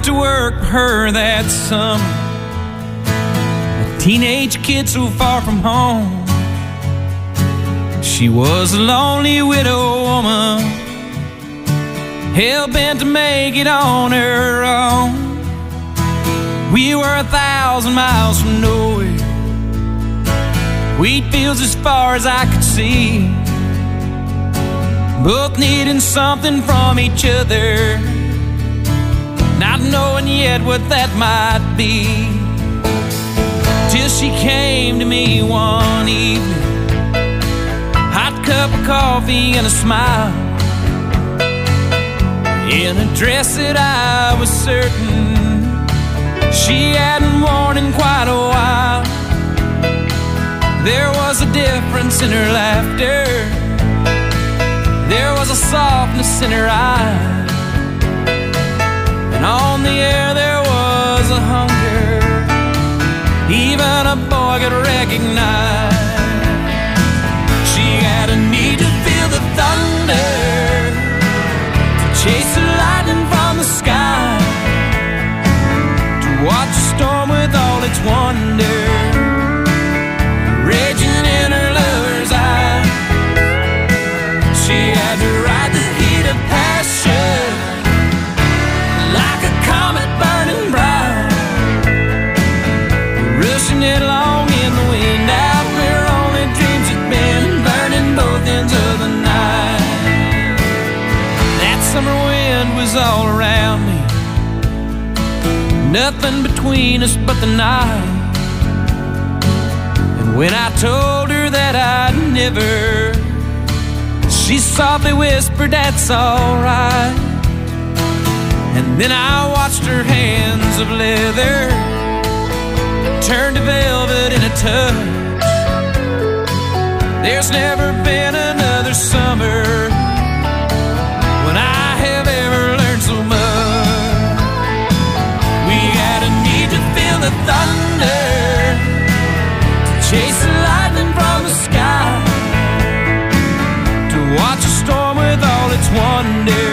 went to work for her that summer. A teenage kid so far from home. She was a lonely widow woman, hell-bent to make it on her own. We were 1,000 miles from nowhere, wheat fields as far as I could see, both needing something from each other, not knowing yet what that might be. Till she came to me one evening, hot cup of coffee and a smile, in a dress that I was certain she hadn't worn in quite a while. There was a difference in her laughter, there was a softness in her eyes, and on the air there was a hunger even a boy could recognize. She had a need to feel the thunder, to chase the lightning from the sky, to watch a storm with all its wonder raging in her lover's eye. She had to ride the heat of passion like a comet burning bright, rushing it along in the wind out where only dreams had been, burning both ends of the night. That summer wind was all around me, nothing between us but the night. And when I told her that I'd never, she softly whispered, "That's alright." And then I watched her hands of leather turn to velvet in a touch. There's never been another summer when I have ever learned so much. We had a need to feel the thunder, to chase the lightning from the sky, to watch a storm with all its wonder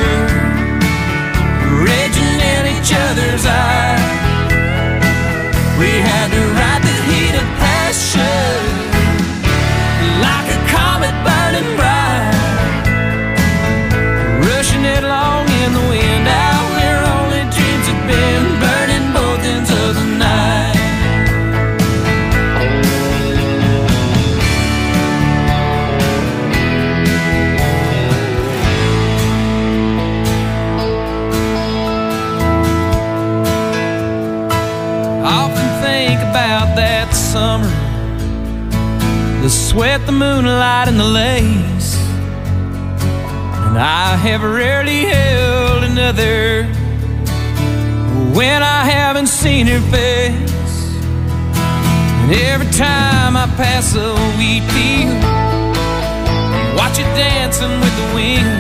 raging in each other's eyes. We had to ride the heat of passion like a comet burning bright, rushing it along in the wind out where only dreams had been, burning both ends of the night. About that summer, the sweat, the moonlight, and the lace, and I have rarely held another when I haven't seen her face. And every time I pass a wheat field, watch it dancing with the wind.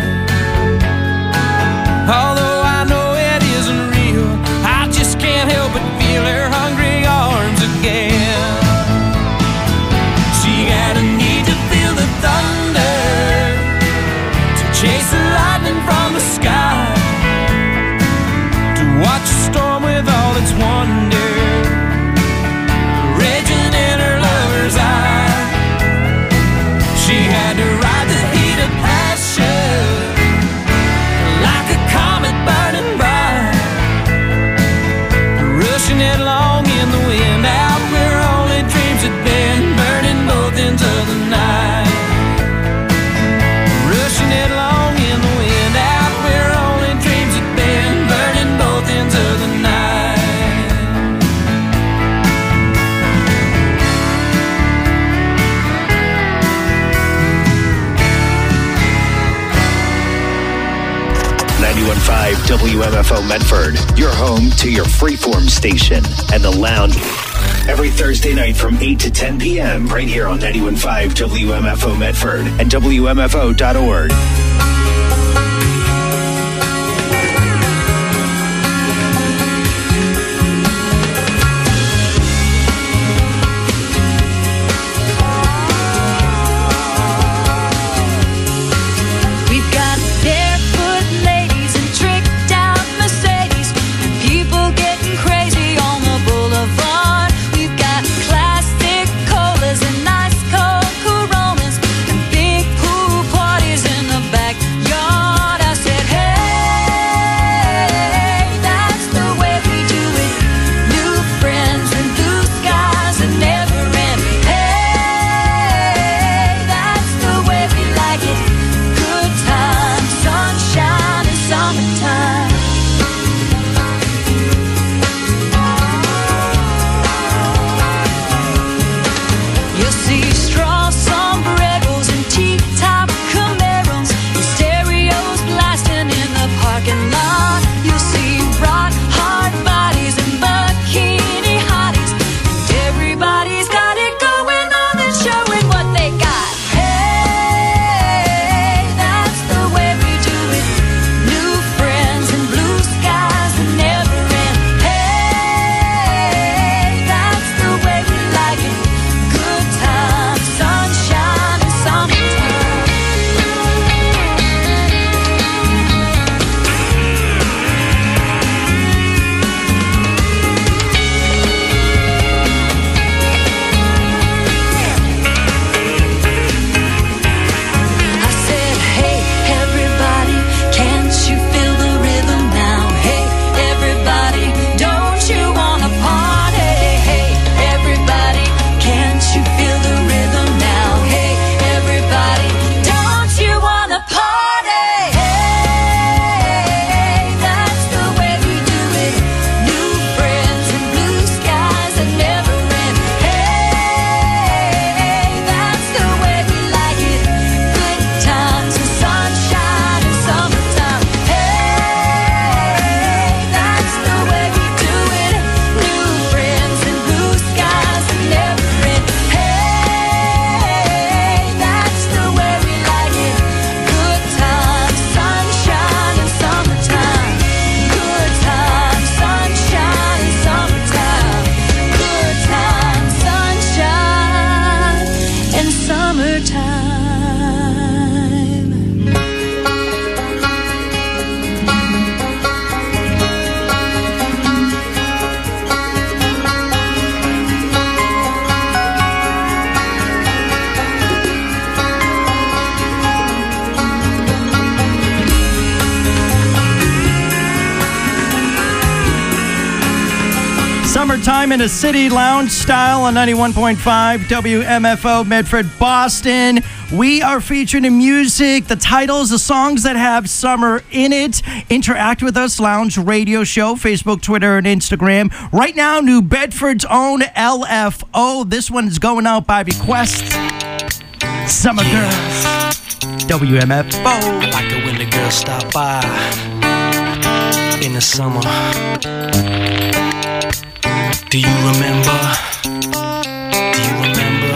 Although I know it isn't real, I just can't help but feel her hungry arms again. She had a need to feel the thunder, to chase the lightning from the sky, to watch a storm with all its wonder raging in her lover's eye. She had to ride the heat of passion like a comet burning bright, rushing it along in the wind out where only dreams had been, burning both ends of the night, rushing it along in the wind out where only dreams had been, burning both ends of the night. 91.5 WMFO Medford, your home to your freeform station and the lounge. Every Thursday night from 8 to 10 p.m. right here on 91.5 WMFO Medford and WMFO.org. We've got barefoot ladies and tricked out Mercedes, and people Summertime in a city lounge style on 91.5 WMFO Medford, Boston. We are featuring in music, the titles, the songs that have summer in it. Interact with us, Lounge Radio Show, Facebook, Twitter, and Instagram. Right now, New Bedford's own LFO. This one's going out by request. Summer Girls. WMFO. I like it when the girls stop by in the summer. Do you remember? Do you remember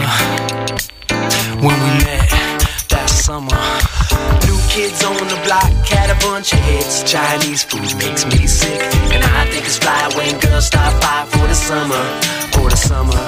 when we met that summer? New kids on the block had a bunch of hits. Chinese food makes me sick, and I think it's fly when girls stop by for the summer. For the summer,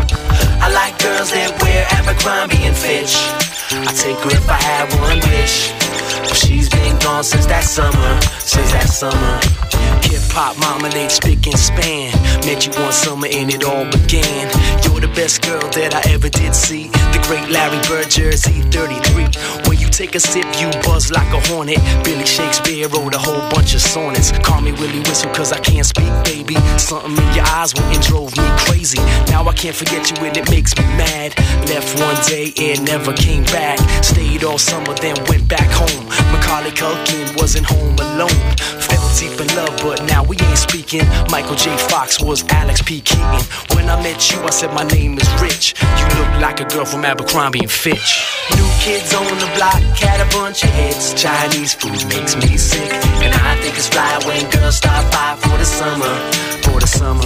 I like girls that wear Abercrombie and Fitch. I'd take her if I had one wish, but she's been gone since that summer. Since that summer. Hip-hop, marmalade, spick and span. Met you one summer and it all began. You're the best girl that I ever did see. The great Larry Bird, Jersey 33. When you take a sip, you buzz like a hornet. Billy Shakespeare wrote a whole bunch of sonnets. Call me Willie Whistle cause I can't speak, baby. Something in your eyes went and drove me crazy. Now I can't forget you and it makes me mad. Left one day and never came back. Stayed all summer then went back home. Macaulay Culkin wasn't home alone. Fell deep in love but now we ain't speaking. Michael J. Fox was Alex P. Keaton. When I met you, I said my name is Rich. You look like a girl from Abercrombie and Fitch. New kids on the block had a bunch of hits. Chinese food makes me sick, and I think it's fly when girls stop by for the summer. For the summer,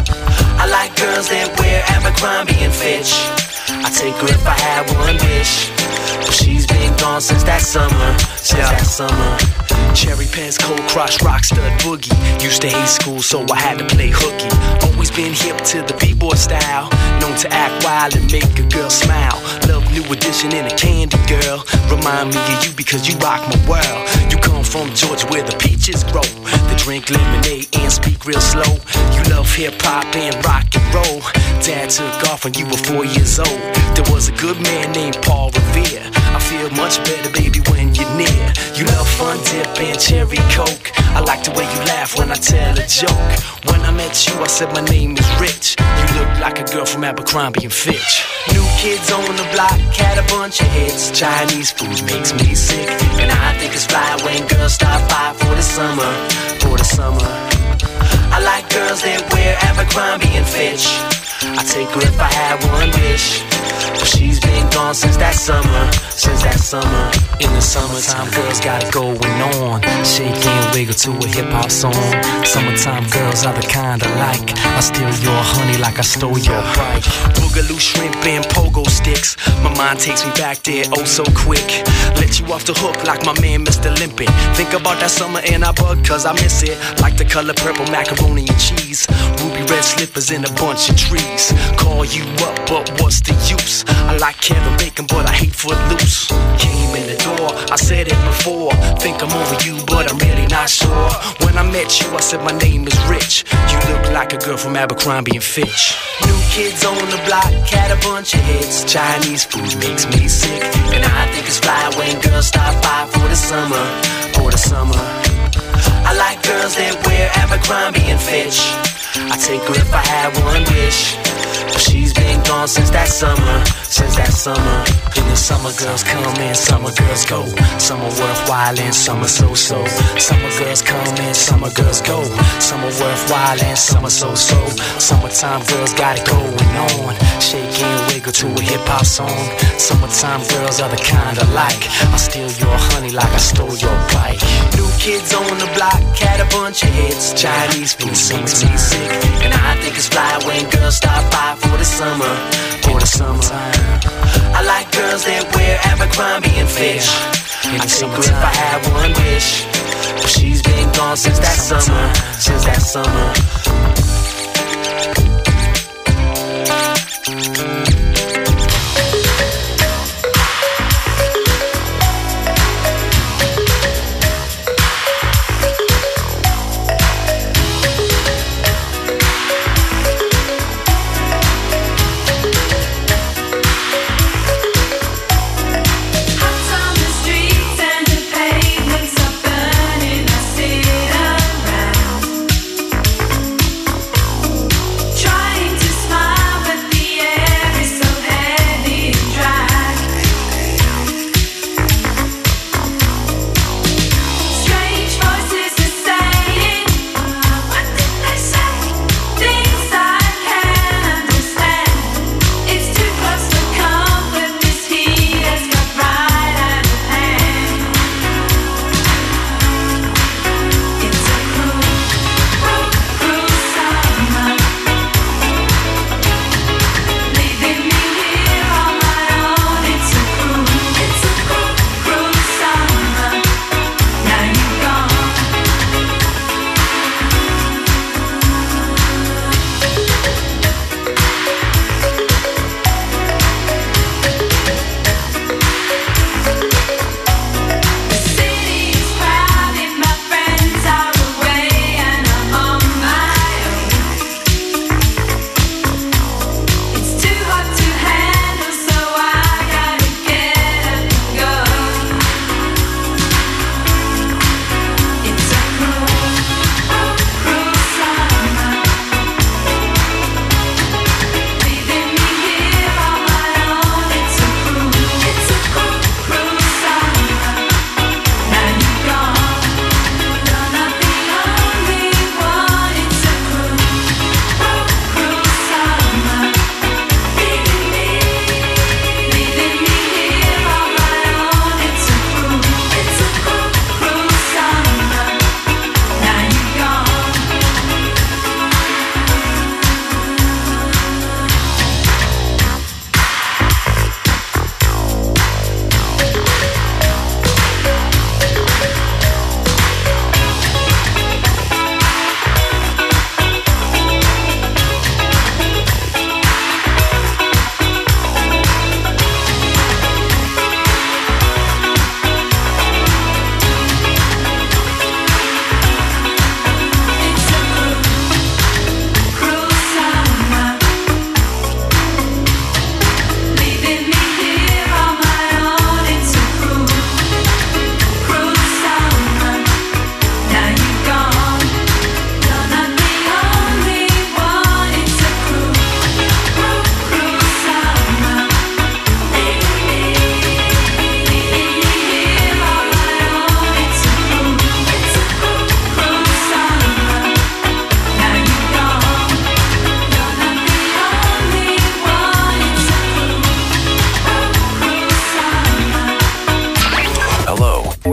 I like girls that wear Abercrombie and Fitch. I'd take her if I had one wish, but she's been gone since that summer. Since that summer. Cherry Pants, Cold Crush, Rockstud Boogie. Used to hate school, so I had to play hooky. Always been hip to the b-boy style. Known to act wild and make a girl smile. Love New Edition and a Candy Girl. Remind me of you because you rock my world. You come from Georgia where the peaches grow. They drink lemonade and speak real slow. You love hip-hop and rock and roll. Dad took off when you were 4 years old. There was a good man named Paul Revere. I feel much better, baby, when you're near. You love Fun Dip and Cherry Coke. I like the way you laugh when I tell a joke. When I met you, I said my name is Rich. You look like a girl from Abercrombie and Fitch. New kids on the block had a bunch of hits. Chinese food makes me sick, and I think it's fly when girls stop by for the summer. For the summer, I like girls that wear Abercrombie and Fitch. I'd take her if I had one wish, but she's been gone since that summer. Since that summer. In the summertime, girls got it going on. Shake and wiggle to a hip-hop song. Summertime girls are the kind I like. I steal your honey like I stole your bike. Boogaloo, shrimp, and pogo sticks. My mind takes me back there oh so quick. Let you off the hook like my man Mr. Limpet. Think about that summer and I bug cause I miss it. Like the color purple macaroni and cheese. Ruby red slippers in a bunch of trees. Call you up, but what's the use? I like Kevin Bacon, but I hate Footloose. Came in the door, I said it before. Think I'm over you, but I'm really not sure. When I met you, I said my name is Rich. You look like a girl from Abercrombie and Fitch. New kids on the block had a bunch of hits. Chinese food makes me sick, and I think it's fly when girls stop by for the summer. For the summer, I like girls that wear Abercrombie and Fitch. I'd take her if I had one wish, but she's been gone since that summer. Since that summer. In the summer girls come and summer girls go. Some are worthwhile and some are so-so. Summer girls come and summer girls go. Some are worthwhile and some are so-so. Summertime girls got it going on. Shake and wiggle to a hip-hop song. Summertime girls are the kind I like. I steal your honey like I stole your bike. New kids on the block had a bunch of hits. Chinese food makes me sick, and I think it's fly when girls stop by for the summer. For the summertime, I like girls that wear Abercrombie and Fitch. I'd take her if I had one wish, but she's been gone since that summer. Since that summer.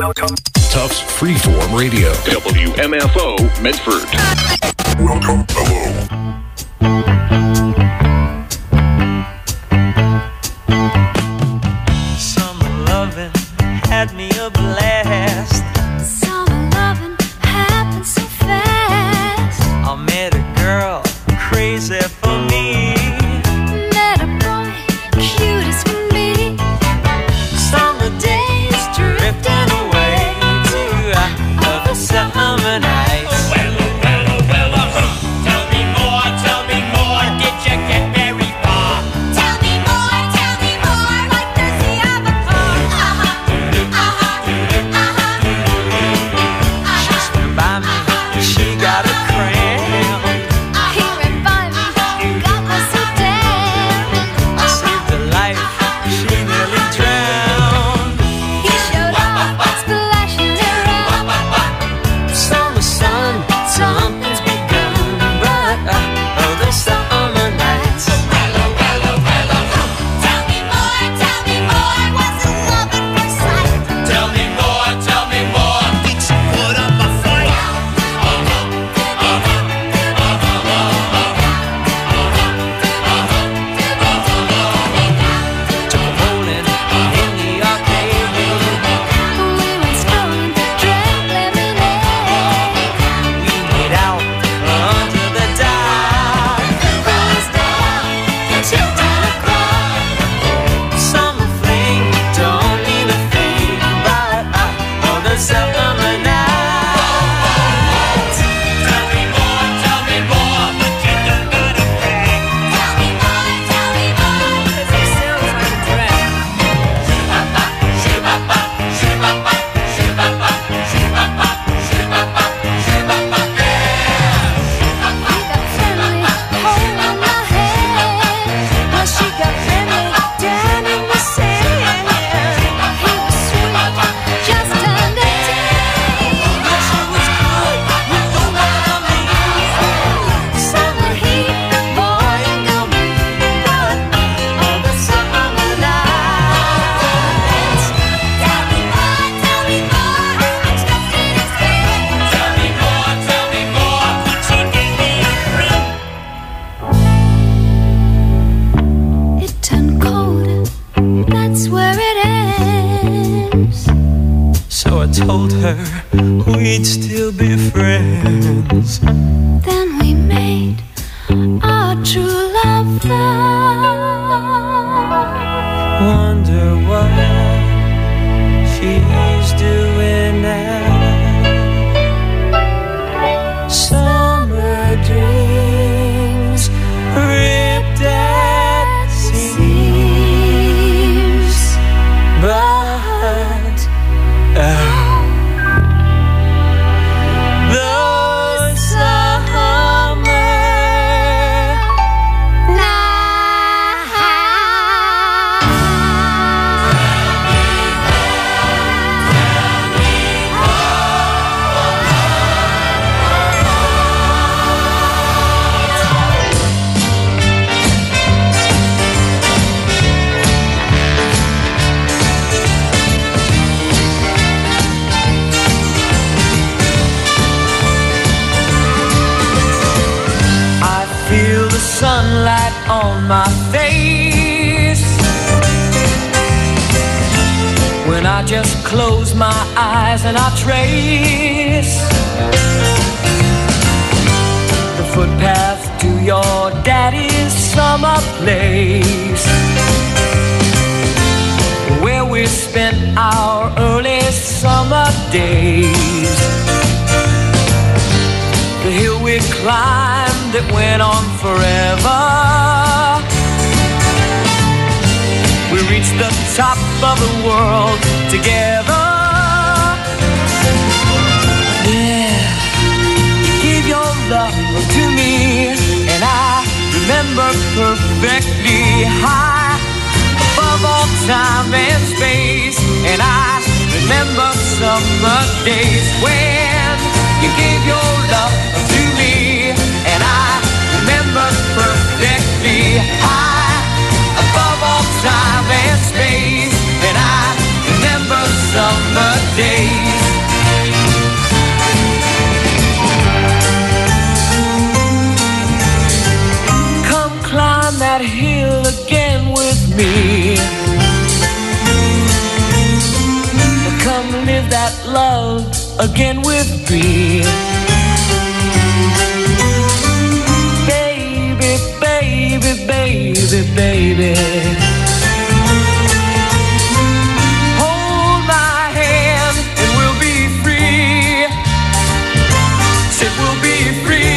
Welcome. Tufts Freeform Radio. WMFO Medford. Welcome. Hello. Summer loving had me a blast. Summer loving happened so fast. I met a girl crazy for me. Met a boy cute as can be. Summer days drifting away to other summer nights. Tell me more, did you get very far? Tell me more, like does he have a car? She stood by me, she got a cramp. He ran by me, got me so damn. I saved her life, she nearly drowned. He showed up, splashing around. Summer sun, something's begun, but other summer nights. Tell me more, wasn't love at first sight? Tell me more, did you put up a fight? Rolling in the arcade. We went strolling, drank lemonade. We made out under the dark. Cruised down, chipped in a crowd. Summer fling don't mean a thing, but other summer nights. Tell me more, but you don't gotta brag. Tell me more, 'cause he sounds like a drag. He got friendly, holding my hand. Well, she got friendly, down in the sand. He was sweet, just turned 18. She was good, you know what I mean. Summer heat, boy, ain't gonna be but other summer nights. Tell me more, I'm stuck in his head. Tell me more, put your name in red. It turned cold, that's where it ends. So I told her we'd still be friends. Then we made our true love vow. Wonder what she's doing now. Summer dreams ripped at seams, but those summer I feel the sunlight on my face when I just close my eyes and I trace the footpath to your daddy's summer place, where we spent our early summer days. The hill we climbed that went on forever. We reached the top of the world together. Yeah, you gave your love to me, and I remember perfectly, high above all time and space. And I remember summer days when you gave your love to me, and I remember perfectly, high above all time and space. And I remember summer days that love again with me. Baby, baby, baby, baby. Hold my hand and we'll be free. Said we'll be free.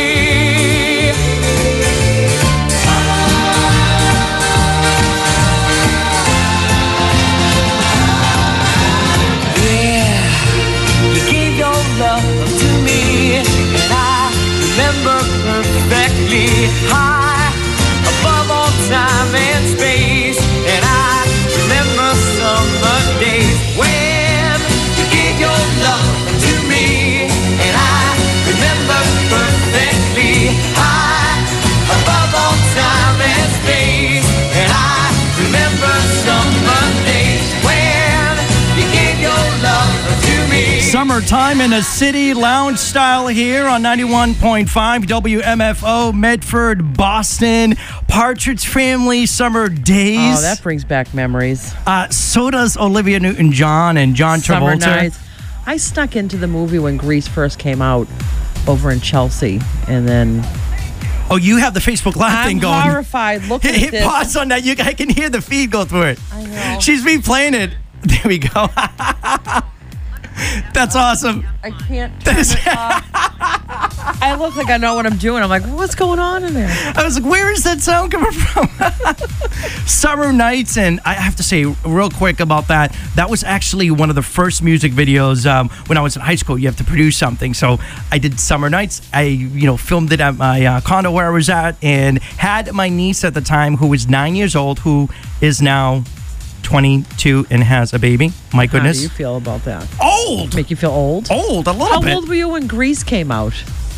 Love to me, and I remember perfectly, high above all time and space. And I remember summer days when you gave your love to me, and I remember perfectly, high above all time and space. And I remember summer days when you gave your love to me. Summertime in a city, lounge style here on 91.5 WMFO, Medford, Boston. Partridge Family, Summer Days. Oh, that brings back memories. So does Olivia Newton-John and John Summer Travolta. nights. I snuck into the movie when Grease first came out over in Chelsea, and then Oh, you have the Facebook Live I'm thing going. horrified. Look at Hit this. pause on that. I can hear the feed go through it. I know. She's replaying it. There we go. That's awesome. I can't turn it off. I look like I know what I'm doing. I'm like, what's going on in there? I was like, where is that sound coming from? Summer Nights, and I have to say real quick about that. That was actually one of the first music videos when I was in high school. You have to produce something. So I did Summer Nights. I filmed it at my condo where I was at and had my niece at the time who was 9 years old, who is now 22 and has a baby. My goodness. How do you feel about that? Old! Make you feel old? Old, a little How bit. old were you when Grease came out?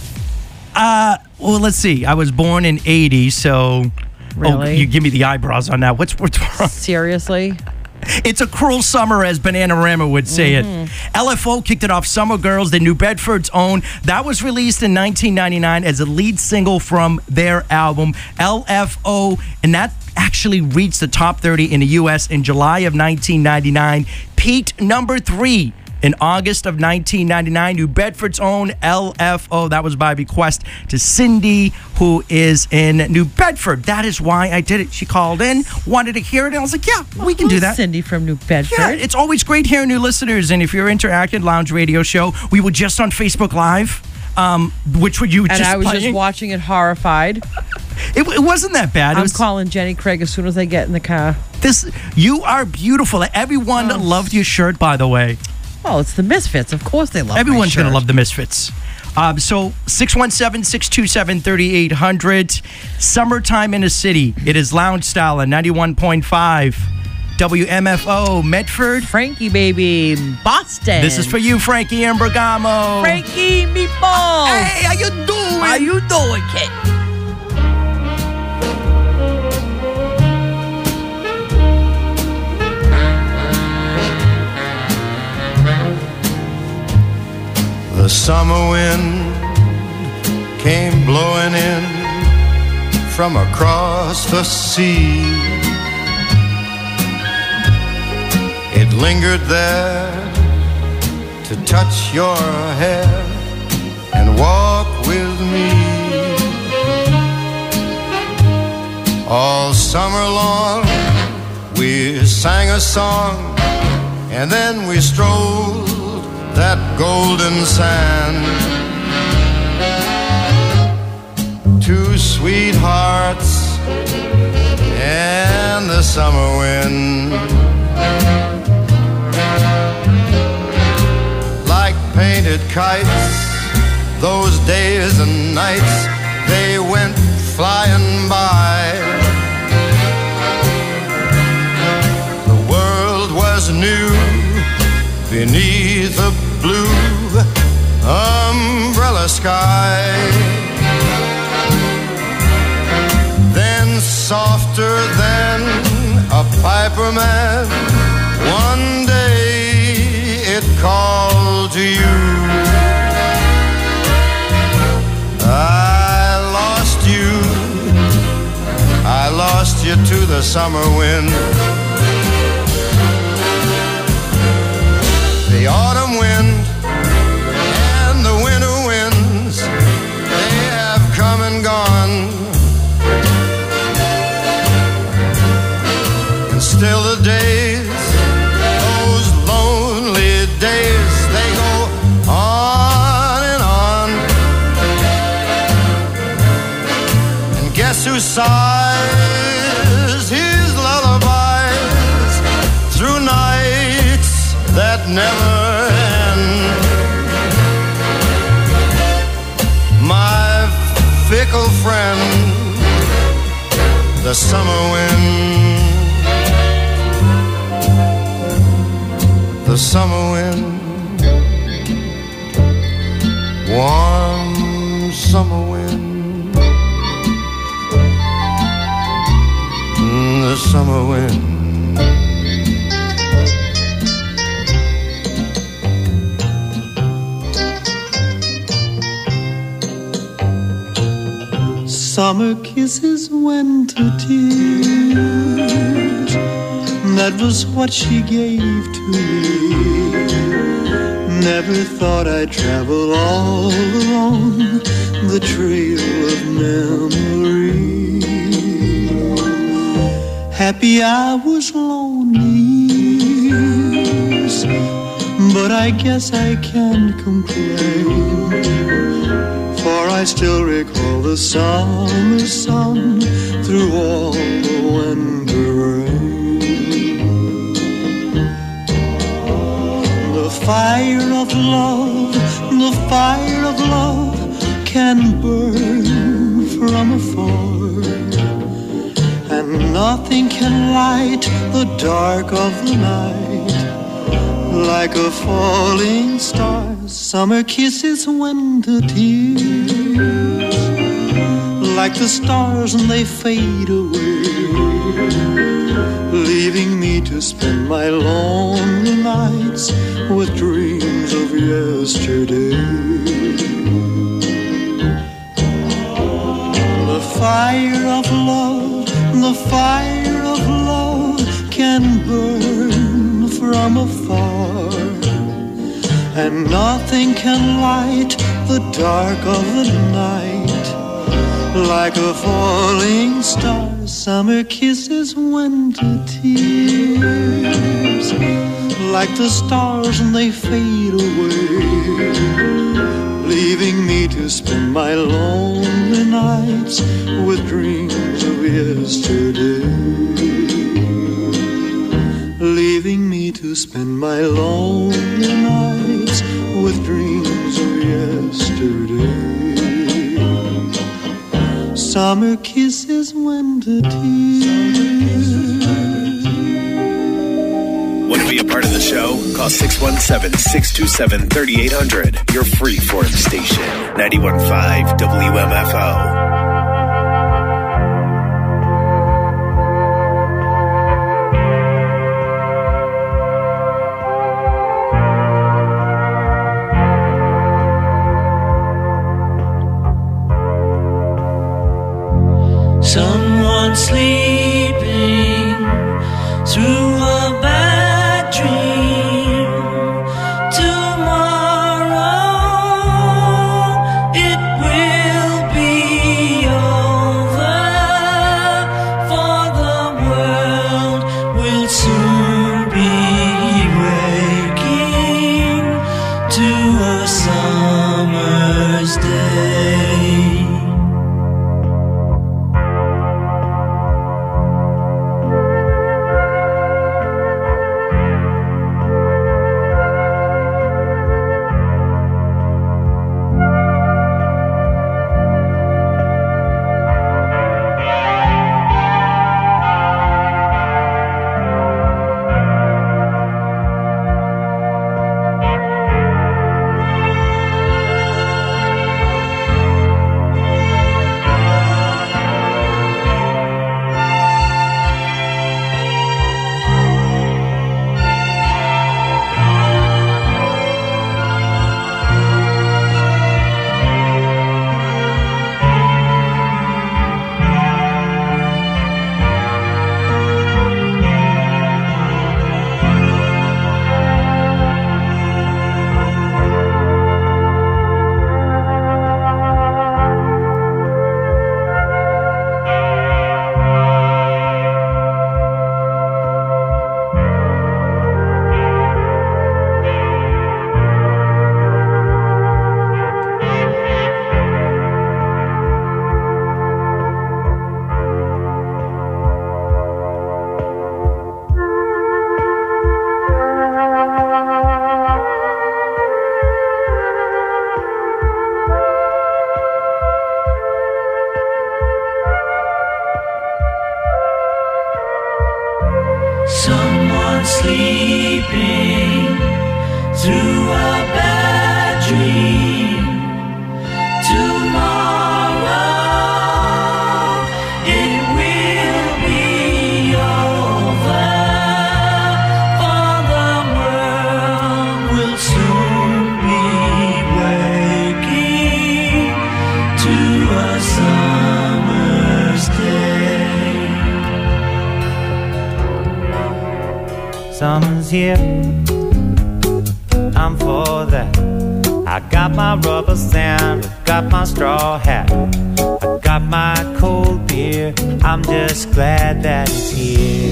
Well, let's see. I was born in 80, so... Really? Oh, you give me the eyebrows on that. What's wrong? Seriously? It's a cruel summer, as Bananarama would say it. LFO kicked it off. Summer Girls, the New Bedford's own. That was released in 1999 as a lead single from their album, LFO. And that actually reached the top 30 in the U.S. in July of 1999. Peaked number 3 in August of 1999. New Bedford's own LFO. That was by bequest to Cindy, who is in New Bedford. That is why I did it. She called in, wanted to hear it, and I was like, yeah, we can do that. Cindy from New Bedford. Yeah, it's always great hearing new listeners. And if you're interactive, Lounge Radio Show, we were just on Facebook Live, which would you And just I was playing. just watching it horrified. It wasn't that bad. I'm calling Jenny Craig as soon as I get in the car. You are beautiful. Everyone loved your shirt, by the way. Oh, it's the Misfits. Of course they love Everyone's going to love the Misfits. So 617-627-3800. Summertime in a city. It is lounge style at 91.5 WMFO Medford. Frankie, baby, Boston. This is for you, Frankie and Bergamo. Frankie Meatball. Hey, how you doing? How you doing, kid? The summer wind came blowing in from across the sea. It lingered there to touch your hair and walk with me. All summer long we sang a song, and then we strolled that golden sand. Two sweethearts and the summer wind, like painted kites, those days and nights, they went flying by. The world was new beneath a blue umbrella sky. Then softer than a piper man, one day it called to you. I lost you to the summer wind. The autumn never end. My fickle friend, the summer wind, the summer wind, warm summer wind, the summer wind. Summer kisses, winter tears, that was what she gave to me. Never thought I'd travel all along the trail of memory. Happy I was lonely, but I guess I can't complain, for I still recall the summer sun through all the winter rain. The fire of love, the fire of love can burn from afar, and nothing can light the dark of the night like a falling star. Summer kisses, winter tears, like the stars and they fade away, leaving me to spend my lonely nights with dreams of yesterday. The fire of love, the fire of love can burn from afar, and nothing can light the dark of the night like a falling star. Summer kisses, winter tears, like the stars and they fade away, leaving me to spend my lonely nights with dreams of yesterday. Leaving me to spend my lonely nights with dreams of yesterday. Summer kisses, winter tears. Want to be a part of the show? Call 617-627-3800. Your free-form station, 91.5 WMFO. Someone sleeping through a bad dream. Tomorrow it will be someone sleeping through a bad dream. Tomorrow it will be over, for the world will soon be waking to a summer's day. Summer's here, I'm for that. I got my rubber sand, I got my straw hat, I got my cold beer. I'm just glad that it's here.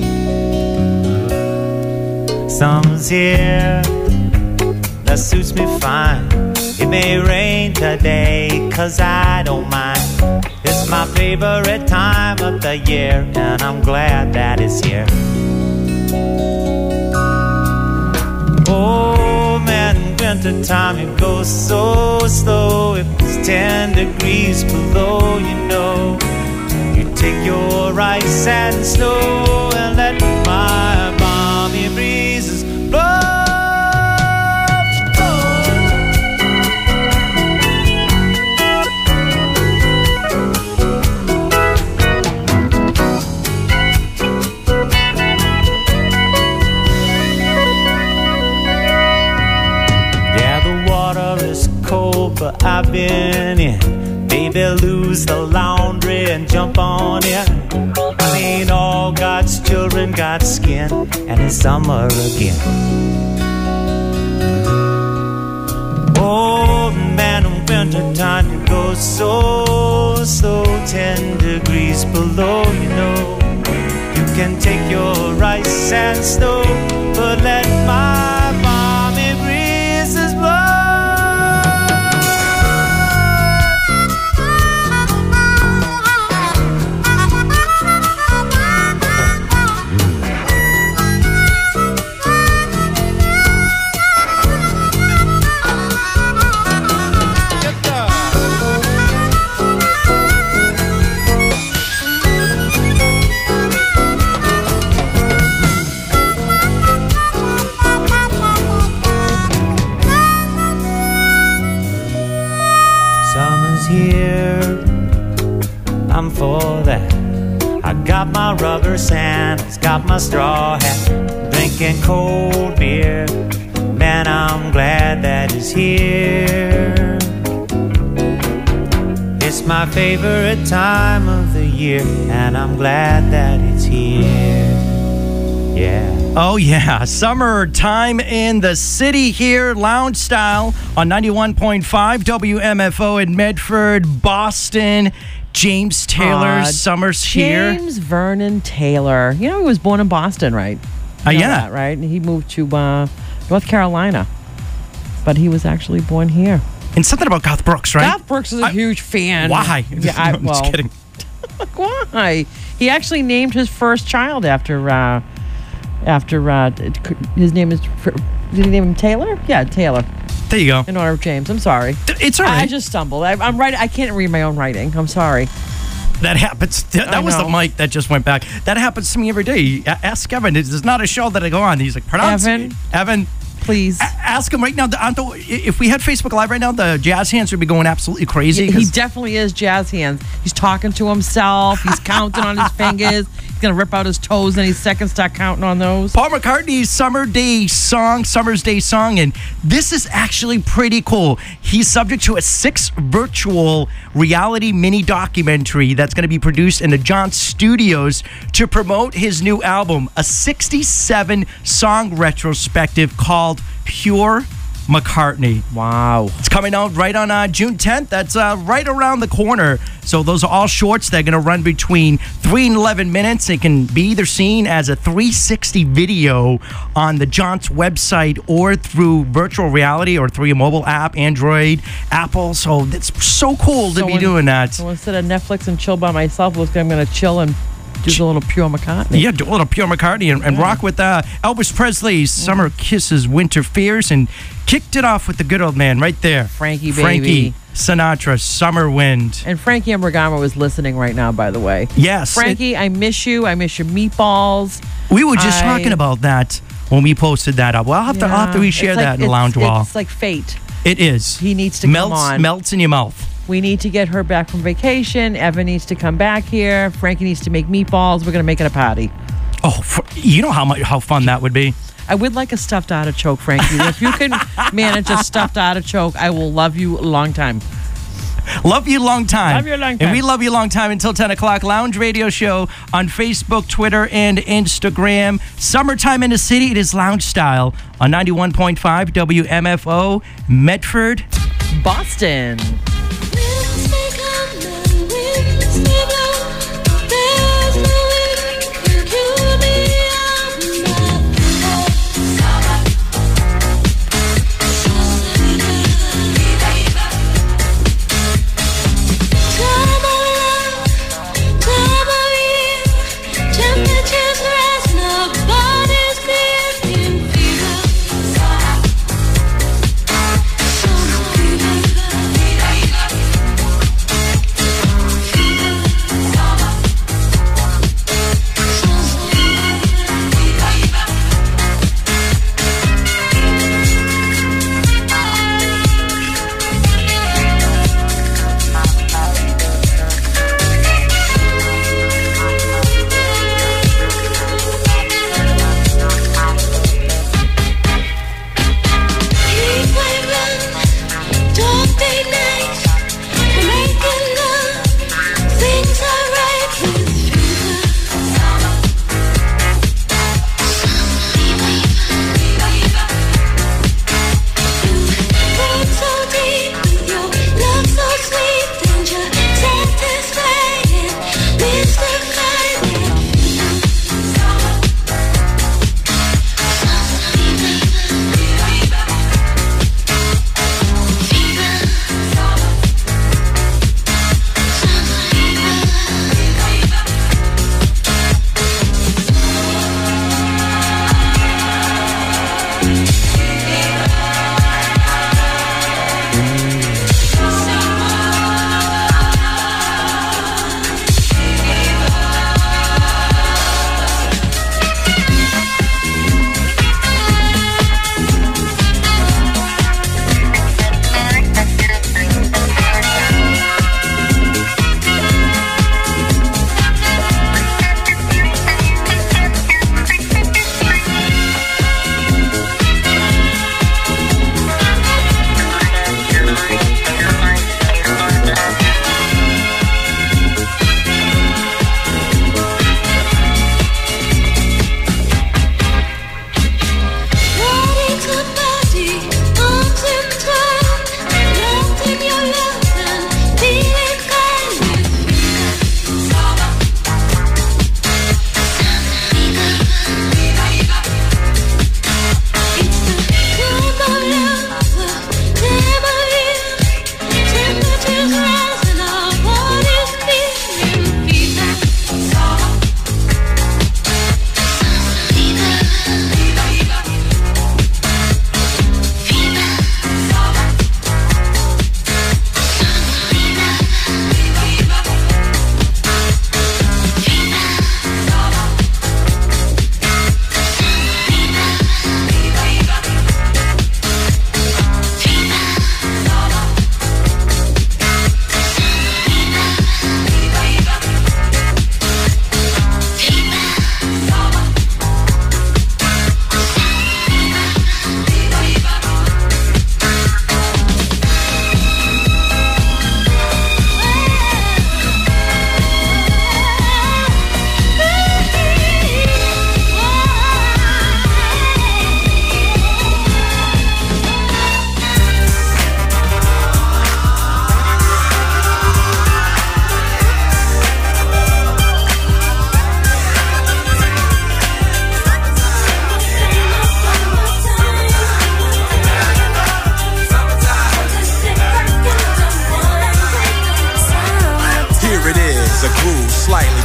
Summer's here, that suits me fine. It may rain today, 'cause I don't mind. It's my favorite time of the year, and I'm glad that it's here. Oh man, winter time it goes so slow. If it's 10 degrees below, you know, you take your ice and snow and let my balmy breezes blow. Cold, but I've been in. Baby, lose the laundry and jump on in. I mean, all God's children got skin, and it's summer again. Oh man, in winter time it goes so slow. 10 degrees below, you know. You can take your ice and snow, but let my balmy breezes blow. Here, I'm for that. I got my rubber sandals, got my straw hat, drinking cold beer. Man, I'm glad that it's here. It's my favorite time of the year, and I'm glad that it's here. Yeah. Oh, yeah. Summertime in the city here, lounge style on 91.5 WMFO in Medford, Boston. James Taylor, summer's here. James Vernon Taylor. You know, he was born in Boston, right? You know Yeah. that, right? He moved to North Carolina, but he was actually born here. And something about Garth Brooks, right? Garth Brooks is a huge fan. Why? Yeah, I'm just kidding. Why? He actually named his first child after his name is. Did he name him Taylor? Yeah, Taylor. There you go. In honor of James. I'm sorry. It's all right. I just stumbled. I'm right. I can't read my own writing. I'm sorry. That happens. That was the mic that just went back. That happens to me every day. Ask Evan. There's not a show that I go on. He's like, pronounce Evan. Please. Ask him right now. If we had Facebook Live right now, the jazz hands would be going absolutely crazy. He definitely is jazz hands. He's talking to himself. He's counting on his fingers. He's going to rip out his toes and he's second start counting on those. Paul McCartney's Summer's Day song, and this is actually pretty cool. He's subject to a 6 virtual reality mini documentary that's going to be produced in the John Studios to promote his new album, a 67 song retrospective called Pure McCartney. Wow. It's coming out right on June 10th. That's right around the corner. So those are all shorts. They're going to run between 3 and 11 minutes. It can be either seen as a 360 video on the Johns website or through virtual reality or through your mobile app, Android, Apple. So it's so cool to be doing that. So instead of Netflix and chill by myself, I'm going to chill and do a little Pure McCartney. Yeah, do a little Pure McCartney and rock with Elvis Presley's Summer Kisses, Winter Fears, and kicked it off with the good old man right there. Frankie, baby. Frankie. Sinatra, Summer Wind. And Frankie Ambrogamo is listening right now, by the way. Yes. Frankie, I miss you. I miss your meatballs. We were just talking about that when we posted that up. Well, I'll have to reshare that in the lounge wall. It's like fate. It is. He needs to come on. Melts in your mouth. We need to get her back from vacation. Evan needs to come back here. Frankie needs to make meatballs. We're going to make it a party. Oh, you know how fun that would be? I would like a stuffed artichoke, Frankie. If you can manage a stuffed artichoke, I will love you a long time. Love you long time. Love you a long time. And we love you long time until 10 o'clock. Lounge Radio Show on Facebook, Twitter, and Instagram. Summertime in the city. It is Lounge Style on 91.5 WMFO, Medford, Boston.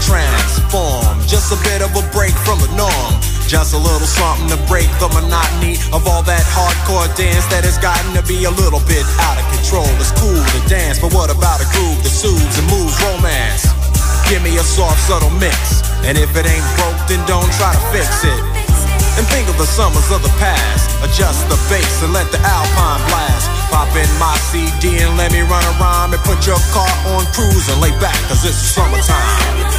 Just a bit of a break from the norm. Just a little something to break the monotony of all that hardcore dance that has gotten to be a little bit out of control. It's cool to dance, but what about a groove that soothes and moves romance? Give me a soft, subtle mix, and if it ain't broke, then don't try to fix it. And think of the summers of the past. Adjust the bass and let the Alpine blast. Pop in my CD and let me run around and put your car on cruise and lay back, cause it's summertime.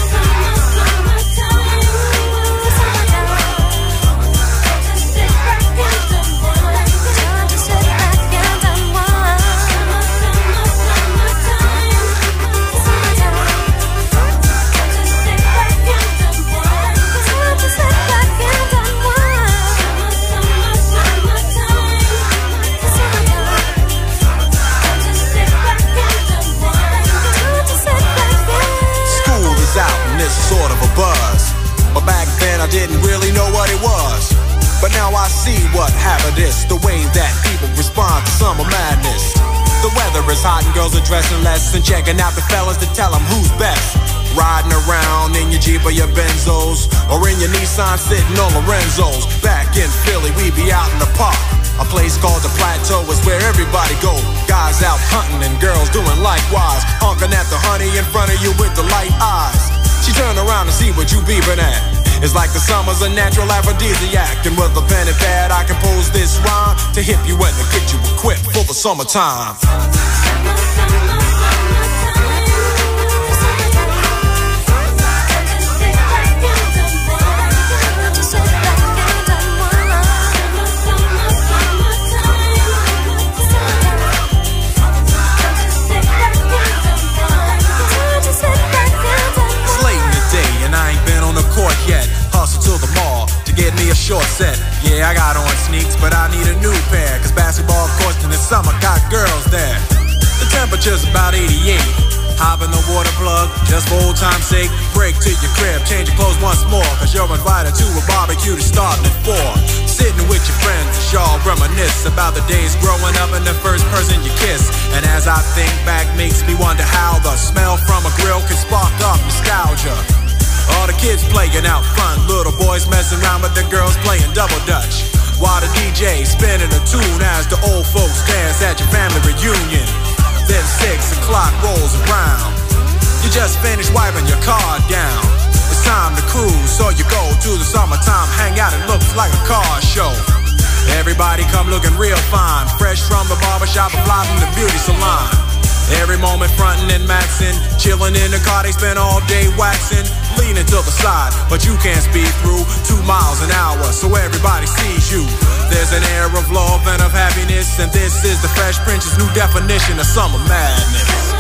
Sort of a buzz, but back then I didn't really know what it was. But now I see what happened is the way that people respond to summer madness. The weather is hot and girls are dressing less and checking out the fellas to tell them who's best. Riding around in your Jeep or your Benzos, or in your Nissan sitting on Lorenzo's. Back in Philly, we be out in the park. A place called the Plateau is where everybody go. Guys out hunting and girls doing likewise. Honking at the honey in front of you with the light eyes. She turn around and see what you beeping at. It's like the summer's a natural aphrodisiac. And with a pen and pad I compose this rhyme to hip you and to get you equipped for the summertime. Yet, hustle to the mall to get me a short set. Yeah, I got on sneaks, but I need a new pair, cause basketball courts in the summer got girls there. The temperature's about 88. Hop in the water plug, just for old time's sake. Break to your crib, change your clothes once more, cause you're invited to a barbecue that's starting at 4. Sitting with your friends, y'all reminisce about the days growing up and the first person you kiss. And as I think back, makes me wonder how the smell from a grill can spark up nostalgia. All the kids playing out front, little boys messing around with the girls playing double dutch. While the DJ spinning a tune as the old folks dance at your family reunion. Then 6 o'clock rolls around. You just finished wiping your car down. It's time to cruise, so you go to the summertime hangout. It looks like a car show. Everybody come looking real fine, fresh from the barbershop and fly from the beauty salon. Every moment frontin' and maxin', chillin' in the car, they spend all day waxin'. Leaning to the side, but you can't speed through 2 miles an hour, so everybody sees you. There's an air of love and of happiness, and this is the Fresh Prince's new definition of summer madness.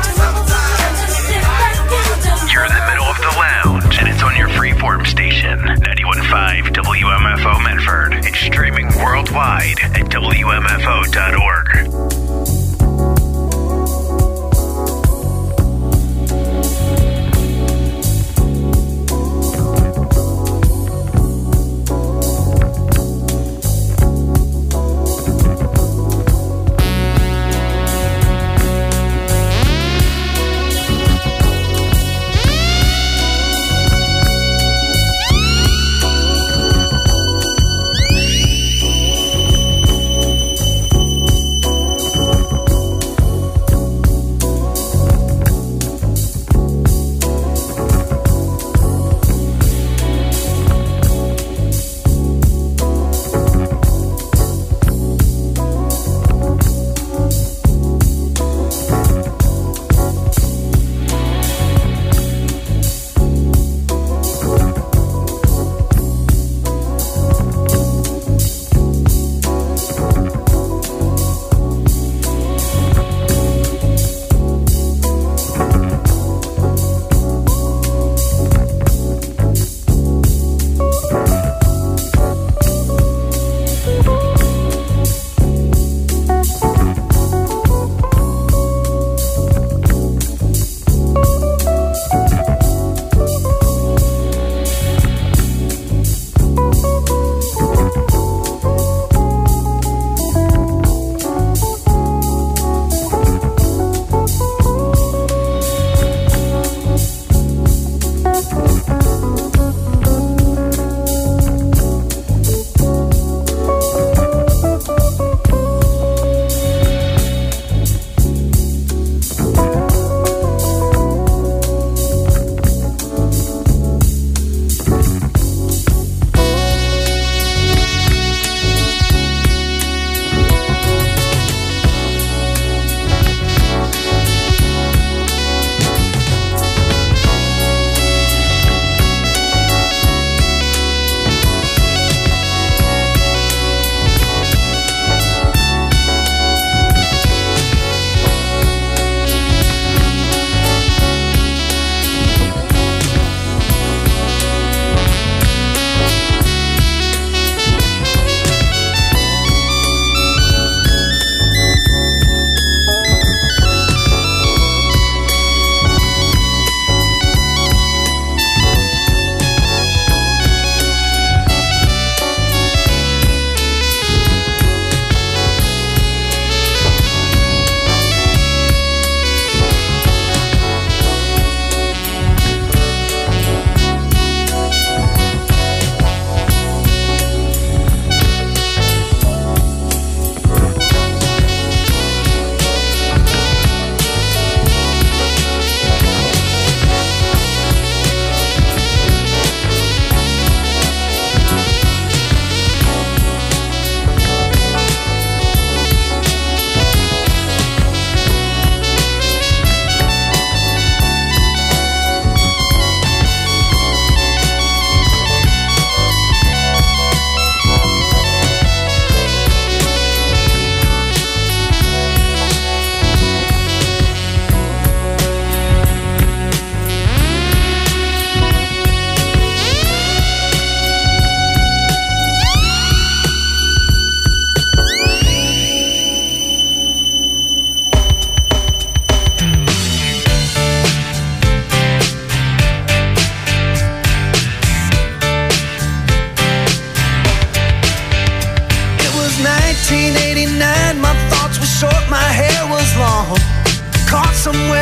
You're in the middle of the lounge, and it's on your Freeform station.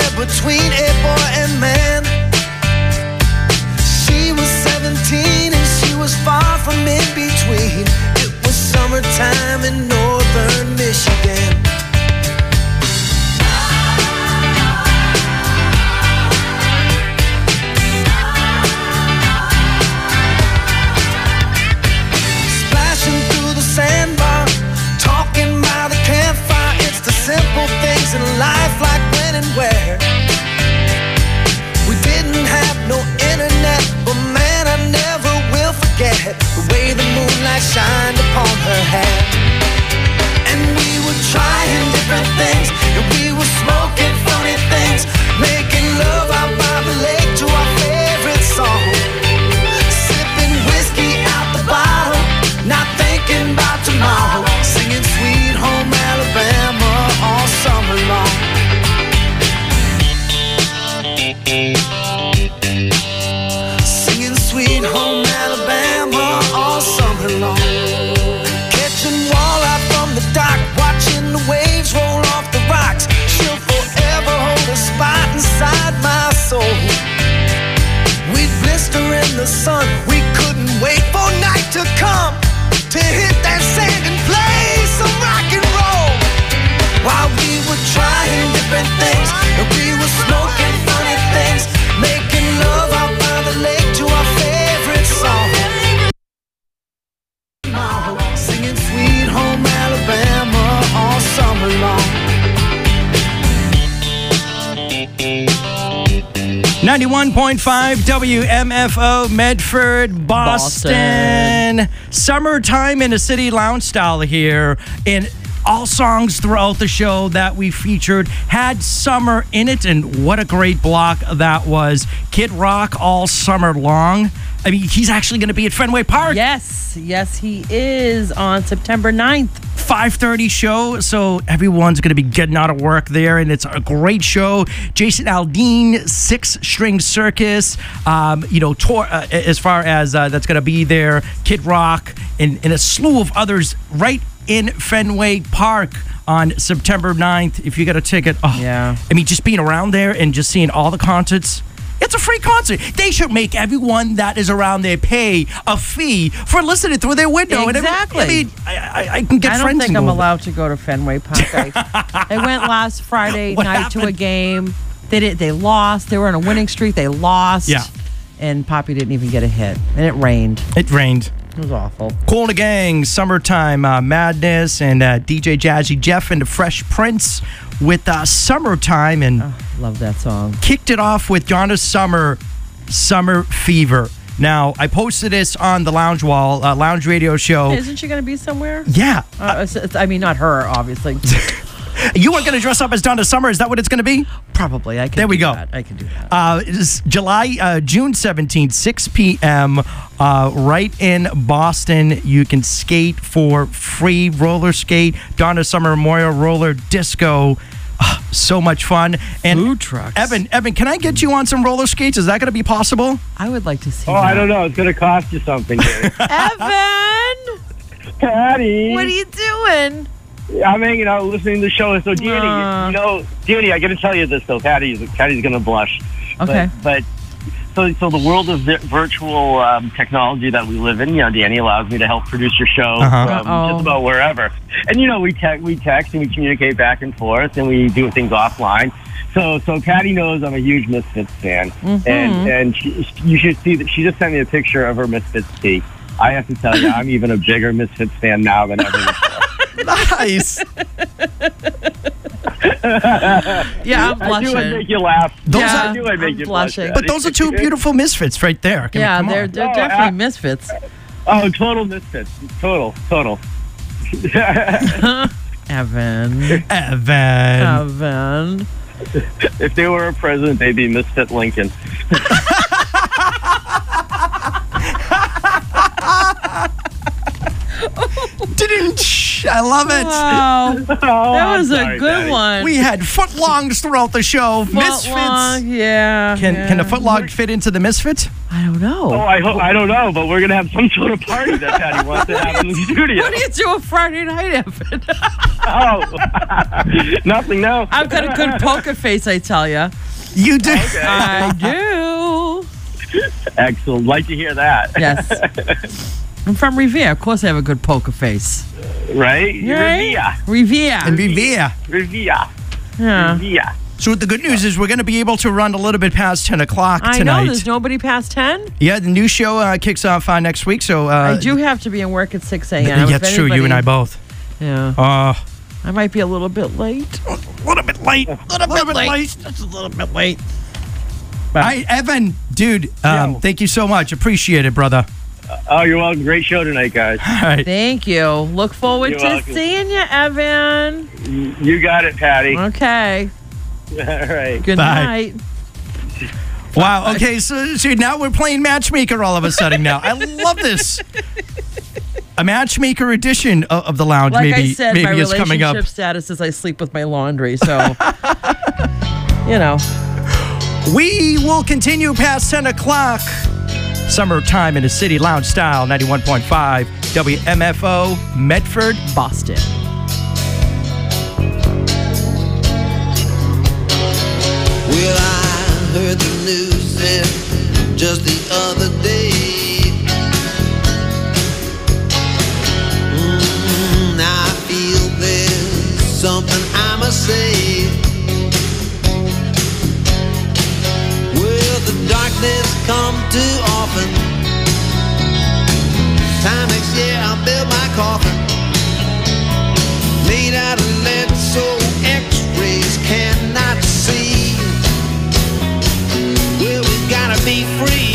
somewhere between a boy and man. She was 17 and she was far from in between. It was summertime in northern Michigan. Splashing through the sandbar, talking by the campfire. It's the simple things in life, like when and where. We didn't have no internet, but man, I never will forget the way the moonlight shined upon her hair. And we were trying different things, and we were smoking funny things, making love out by the lake to our favorite song, sipping whiskey out the bottle, not thinking about tomorrow, singing Sweet Home Alabama all summer long. Singing Sweet Home Alabama all summer long. Catching walleye from the dock, watching the waves roll off the rocks. She'll forever hold a spot inside my soul. We'd blister in the sun, we couldn't wait for night to come to hit that sand and play some rock and roll. While we were trying different things, and we were smoking funny things, making love out by the lake to our favorite song, singing Sweet Home Alabama all summer long. 91.5 WMFO Medford, Boston. Summertime in a city lounge style here. And all songs throughout the show that we featured had summer in it. And what a great block that was. Kid Rock all summer long. I mean, he's actually going to be at Fenway Park. Yes, he is on September 9th. 5:30 show, so everyone's going to be getting out of work there, and it's a great show. Jason Aldean, Six String Circus, tour, as far as that's going to be there, Kid Rock, and a slew of others right in Fenway Park on September 9th. If you got a ticket, I mean, just being around there and just seeing all the concerts. It's a free concert. They should make everyone that is around there pay a fee for listening through their window. Exactly. I mean, I can get friends. I don't think I'm involved. allowed to go to Fenway Park. I went last Friday night to a game. They lost. They were on a winning streak. They lost. Yeah. And Poppy didn't even get a hit. And it rained. It rained. It was awful. Kool and the Gang, Summertime Madness, and DJ Jazzy Jeff and the Fresh Prince with Summertime, and love that song. Kicked it off with Donna Summer, Summer Fever. Now, I posted this on the Lounge Wall, Lounge Radio Show. Isn't she going to be somewhere? Yeah. I mean, not her, obviously. You weren't going to dress up as Donna Summer. Is that what it's going to be? Probably. I can. There we go. That. I can do that. It's June 17th, 6 p.m., right in Boston. You can skate for free. Roller skate, Donna Summer Memorial Roller Disco. So much fun. And food trucks. Evan, can I get you on some roller skates? Is that going to be possible? I would like to see that. I don't know. It's going to cost you something. Evan! Patty! What are you doing? I'm hanging out, listening to the show. So, Danny, Danny, I got to tell you this, though. Patty's going to blush. Okay. But so the world of virtual technology that we live in, Danny allows me to help produce your show from just about wherever. And, we text and we communicate back and forth, and we do things offline. So Patty knows I'm a huge Misfits fan. Mm-hmm. And you should see that she just sent me a picture of her Misfits tee. I have to tell you, I'm even a bigger Misfits fan now than ever before. Nice. Yeah, I'm blushing. I do make you laugh. I make you blush. But those are two beautiful Misfits right there. They're definitely Misfits. Oh, total Misfits. Total. Evan. If they were a president, they'd be Misfit Lincoln. I love it. Wow. That was sorry, a good Daddy. one. We had footlongs throughout the show. Misfits. Footlong, yeah. Can the footlong fit into the Misfit? I don't know. Oh, I don't know, but we're gonna have some sort of party that Patty wants to have in the studio. What do you do a Friday night, Evan? Oh, nothing. No. I've got a good poker face, I tell you. You do. Okay. I do. Excellent. Like to hear that. Yes. I'm from Revere. Of course, I have a good poker face. Right? Right? Revere. And Vivia. Revere. Yeah. Revere. So the good news is we're going to be able to run a little bit past 10 o'clock I tonight. know. There's nobody past 10. Yeah, the new show kicks off next week. So I do have to be in work at 6 a.m. Yeah, If it's true. You and I both. Yeah. I might be a little bit late. A little bit late. Just a little bit late. Evan, dude, thank you so much. Appreciate it, brother. Oh, you're welcome. Great show tonight, guys. All right. Thank you. Look forward You're to welcome. seeing you, Evan. You got it, Patty. Okay. All right. Good Bye. night. Wow. Okay. So now we're playing Matchmaker all of a sudden. Now I love this. A Matchmaker edition of the lounge. Like maybe I said, maybe my is coming up. relationship status is I sleep with my laundry. So, you know. We will continue past 10 o'clock. Summertime in the city, lounge style, 91.5 WMFO, Medford, Boston. Well, I heard the news there just the other day. I feel there's something I must say. Well, the darkness come too often. Time next year I'll build my coffin, made out of lead so X-rays cannot see. Well, we've gotta be free.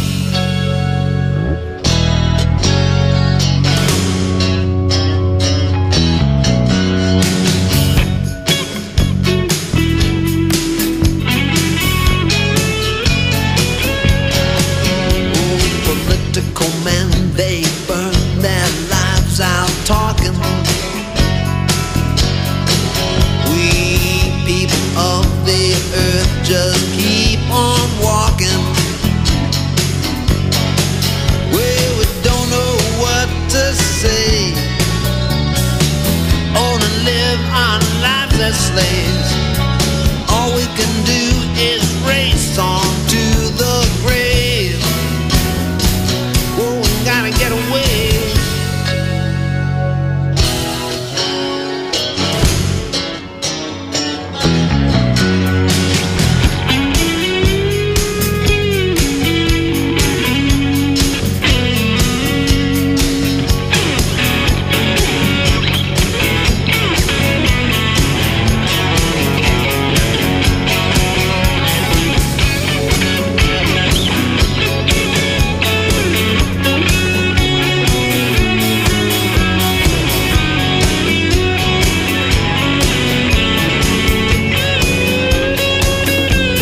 Political men, they burn their lives out talking. We people of the earth just keep on walking. Well, we don't know what to say, only live our lives as slaves.